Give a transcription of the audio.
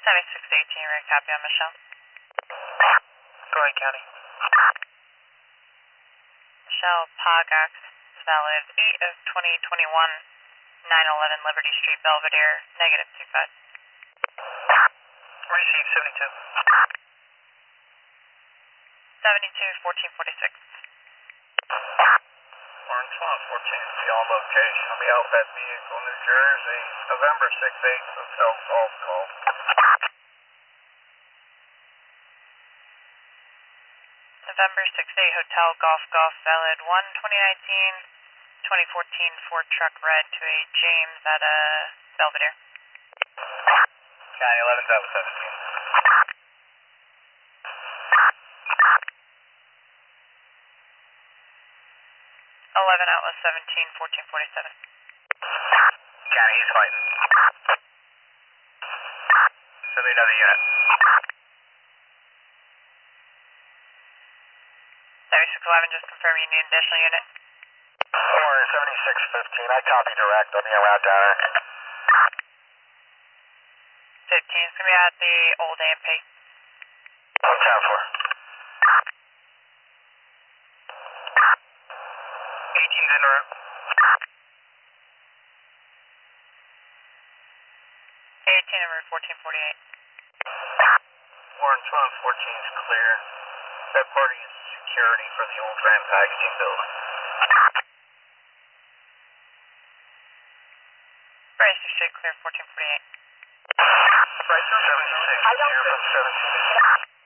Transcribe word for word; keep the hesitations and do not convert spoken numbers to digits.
seventy-six eighteen, right, copy on Michelle. Go ahead, County. Michelle Pagax, valid eight of twenty twenty-one, nine eleven Liberty Street, Belvedere, negative two five. Receive seventy-two. seventy-two fourteen forty-six. Orange one fourteen, see on location. I'll be out that vehicle, New Jersey, November six eight, Hotel Golf Call. November six eight, Hotel Golf Golf, valid one twenty nineteen, twenty fourteen Ford truck red to a James at a Belvedere. County eleven seven seventeen. eleven Atlas seventeen fourteen forty-seven. County, he's fighting. Send me another unit. seventy-six eleven, just confirm you need an additional unit. Orange seventy-six fifteen, I copy direct on the route down there. fifteen is going to be at the old A M P. What's that for? eighteen's en route. eighteen and route fourteen forty-eight. Orange one fourteen is clear. That party is security for the old Grand Packaging building. Bryce Street, clear fourteen forty-eight. Bryce seventy-six, clear from seventeen.